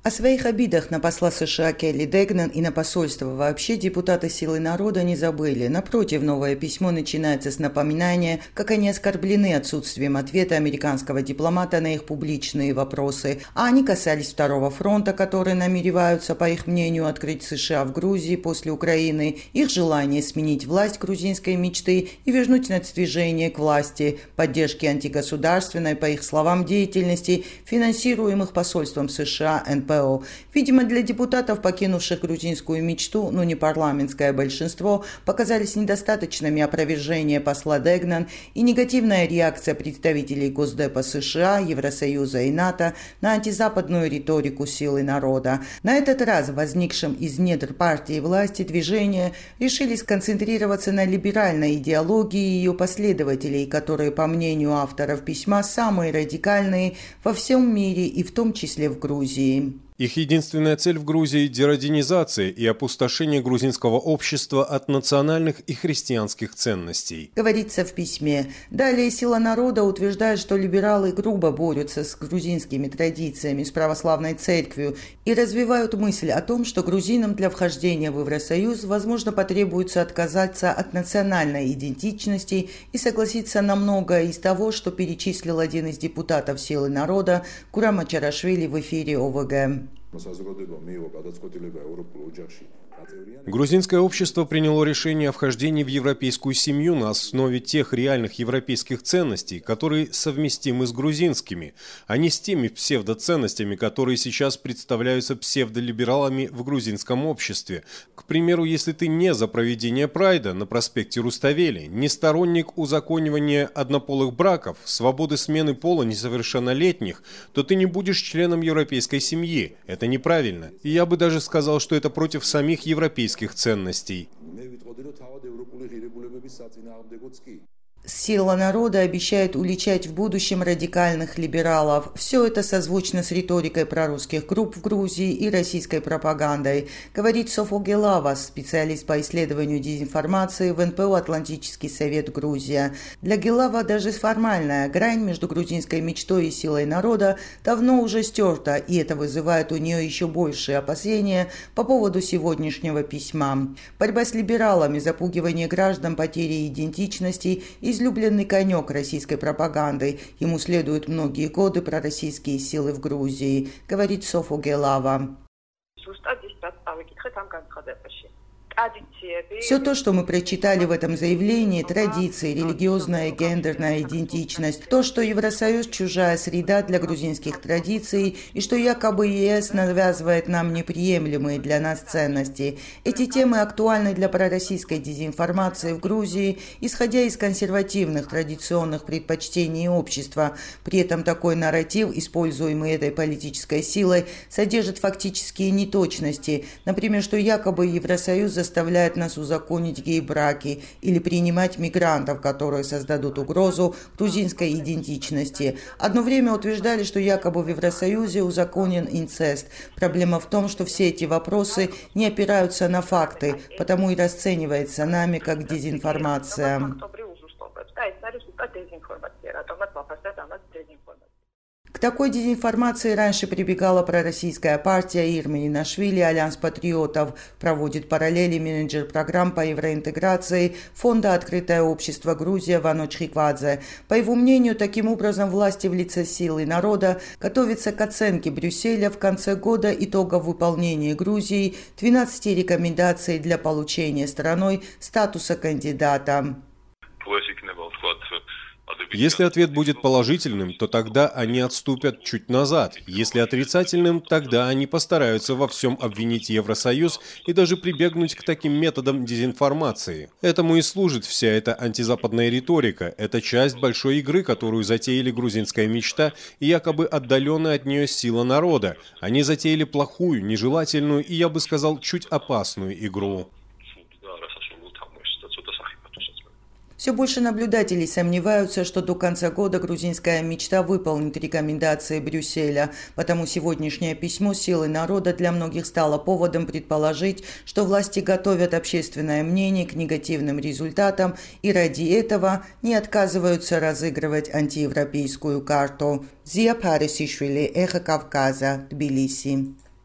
О своих обидах на посла США Келли Дегнан и на посольство вообще депутаты «Силы народа» не забыли. Напротив, новое письмо начинается с напоминания, как они оскорблены отсутствием ответа американского дипломата на их публичные вопросы, а они касались Второго фронта, который намереваются, по их мнению, открыть США в Грузии после Украины, их желание сменить власть грузинской мечты и вернуть нацдвижение к власти, поддержки антигосударственной, по их словам, деятельности, финансируемых посольством США НПО. Видимо, для депутатов, покинувших грузинскую мечту, но не парламентское большинство, показались недостаточными опровержения посла Дегнан и негативная реакция представителей Госдепа США, Евросоюза и НАТО на антизападную риторику «Силы народа». На этот раз возникшим из недр партии власти движения решили сконцентрироваться на либеральной идеологии ее последователей, которые, по мнению авторов письма, самые радикальные во всем мире и в том числе в Грузии. Их единственная цель в Грузии – дерадинизация и опустошение грузинского общества от национальных и христианских ценностей. Говорится в письме. Далее «Сила народа» утверждает, что либералы грубо борются с грузинскими традициями, с православной церковью и развивают мысль о том, что грузинам для вхождения в Евросоюз, возможно, потребуется отказаться от национальной идентичности и согласиться на многое из того, что перечислил один из депутатов «Силы народа» Гурам Ачарашвили в эфире ОВГ. Грузинское общество приняло решение о вхождении в европейскую семью на основе тех реальных европейских ценностей, которые совместимы с грузинскими, а не с теми псевдоценностями, которые сейчас представляются псевдолибералами в грузинском обществе. К примеру, если ты не за проведение прайда на проспекте Руставели, не сторонник узаконивания однополых браков, свободы смены пола несовершеннолетних, то ты не будешь членом европейской семьи. Это неправильно. И я бы даже сказал, что это против самих европейских ценностей. «Сила народа» обещает уличать в будущем радикальных либералов. Все это созвучно с риторикой прорусских групп в Грузии и российской пропагандой, говорит Софо Гелавас, специалист по исследованию дезинформации в НПО «Атлантический совет Грузия». Для Гелава даже формальная грань между грузинской мечтой и силой народа давно уже стерта, и это вызывает у нее еще большие опасения по поводу сегодняшнего письма. Борьба с либералами, запугивание граждан, потери идентичности – излюбленный конек российской пропаганды. Ему следуют многие годы пророссийские силы в Грузии, говорит Софо Гелава. Все то, что мы прочитали в этом заявлении, традиции, религиозная и гендерная идентичность, то, что Евросоюз – чужая среда для грузинских традиций и что якобы ЕС навязывает нам неприемлемые для нас ценности. Эти темы актуальны для пророссийской дезинформации в Грузии, исходя из консервативных традиционных предпочтений общества. При этом такой нарратив, используемый этой политической силой, содержит фактические неточности. Например, что якобы Евросоюз заставляет нас узаконить гей-браки или принимать мигрантов, которые создадут угрозу грузинской идентичности. Одно время утверждали, что якобы в Евросоюзе узаконен инцест. Проблема в том, что все эти вопросы не опираются на факты, потому и расценивается нами как дезинформация. К такой дезинформации раньше прибегала пророссийская партия Ирминашвили, Альянс патриотов, проводит параллели менеджер программ по евроинтеграции Фонда «Открытое общество Грузия» Вано Чхиквадзе. По его мнению, таким образом власти в лице силы народа готовятся к оценке Брюсселя в конце года итогов выполнения Грузии 12 рекомендаций для получения страной статуса кандидата. Если ответ будет положительным, то тогда они отступят чуть назад. Если отрицательным, тогда они постараются во всем обвинить Евросоюз и даже прибегнуть к таким методам дезинформации. Этому и служит вся эта антизападная риторика. Это часть большой игры, которую затеяли грузинская мечта и якобы отдаленная от нее сила народа. Они затеяли плохую, нежелательную и, я бы сказал, чуть опасную игру. Все больше наблюдателей сомневаются, что до конца года грузинская мечта выполнит рекомендации Брюсселя, потому сегодняшнее письмо «Силы народа» для многих стало поводом предположить, что власти готовят общественное мнение к негативным результатам и ради этого не отказываются разыгрывать антиевропейскую карту. Зия Парисишвили, Эхо Кавказа, Тбилиси.